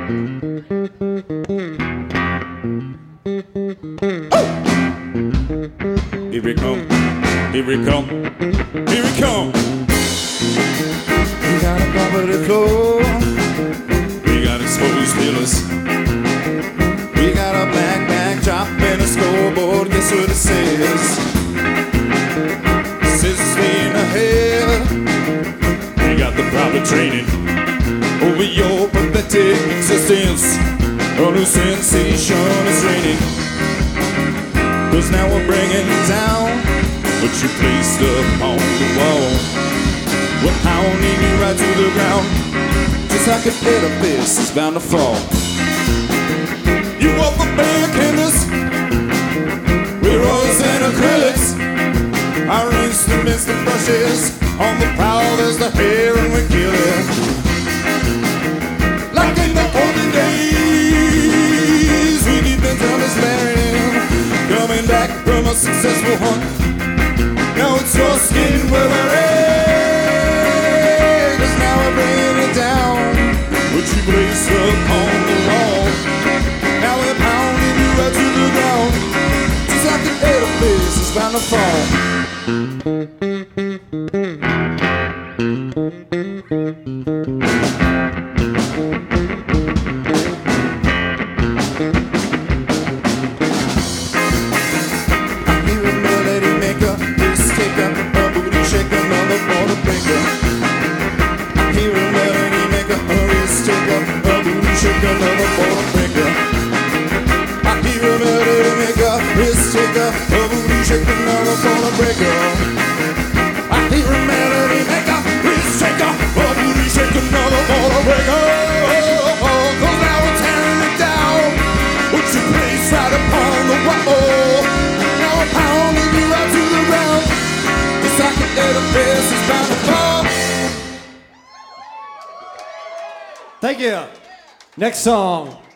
Here we come, here we come, here we come. We got a property floor, we got exposed pillars, we got a black backdrop and a scoreboard. Guess what it says? It says it's staying ahead. We got the proper training over your pathetic existence. A new sensation is reigning. 'Cause now we're bringing down what you placed up on the wall. We're pounding you right to the ground, just like an edifice is bound to fall. You want the bare canvas, we're oils and acrylics. Our instruments, the brushes, on the prowl there's the hair and we kill it. Like in the olden days, we keep the drummers marrying. Coming back from a successful hunt, now it's your skin where we're at. 'Cause now we're bringing it down, what you placed up on the wall. Now we're pounding you right to the ground, just like an edifice is bound to fall. Another bottle breaker. I hear a melody maker, wrist taker, a booty shaker, another bottle breaker. I hear a melody maker, wrist taker, a booty shaker, another bottle breaker. 'Cause now we're tearing it down, what you place right upon the wall. Now we're pounding you right to the ground, just like an edifice is bound to fall. Thank you. Next song.